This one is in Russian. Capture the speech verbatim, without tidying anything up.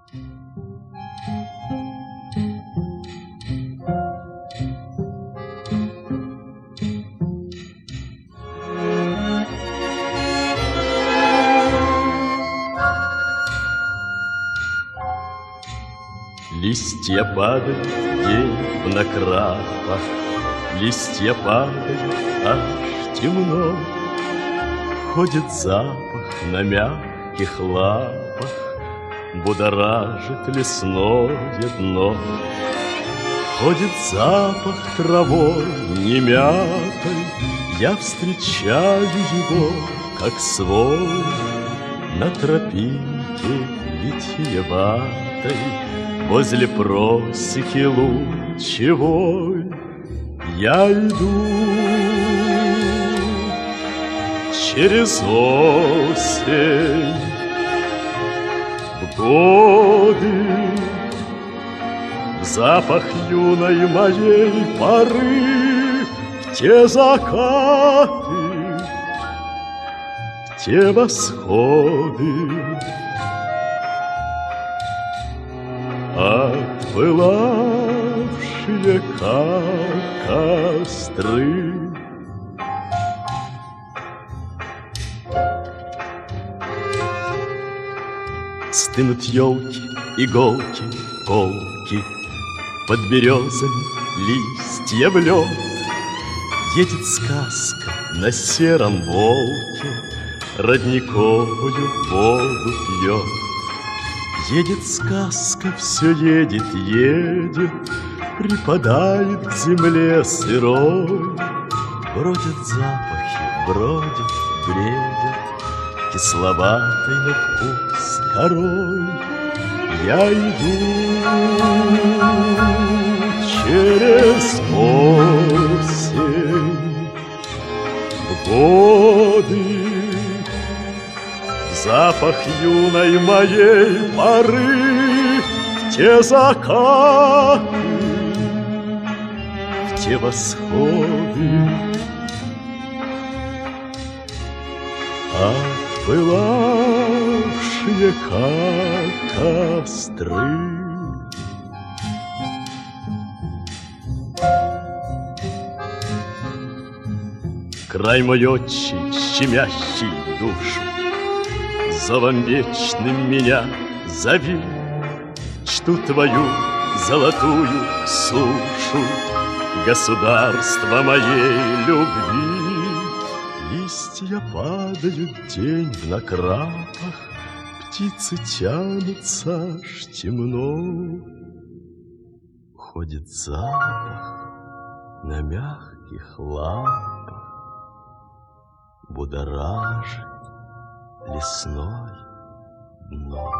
Листья падают день на крапах, листья падают, аж темно. Ходит запах на мягких лапах, будоражит лесное дно. Ходит запах травой немятой, я встречаю его, как свой, на тропинке витиеватой, возле просеки лучевой я иду. Через осень в годы, в запах юной моей поры, в те закаты, в те восходы, отпылавшие, как костры. Стынут елки, иголки, полки, под березами листья в лед. Едет сказка на сером волке, родниковую воду пьет. Едет сказка, все едет, едет, припадает к земле сырой. Бродят запахи, бродят, бредят, кисловатой на вкус корой. Я иду через осень в годы, в запах юной моей поры, в те закаты, в те восходы, отпылавшие, как костры. Край мой отчий, щемящий душу, зовом вечным меня зови, чту твою золотую сушу, государство моей любви. Листья падают день в накрапах, птицы тянутся, аж темно. Ходит запах на мягких лапах, будоражит лесное дно.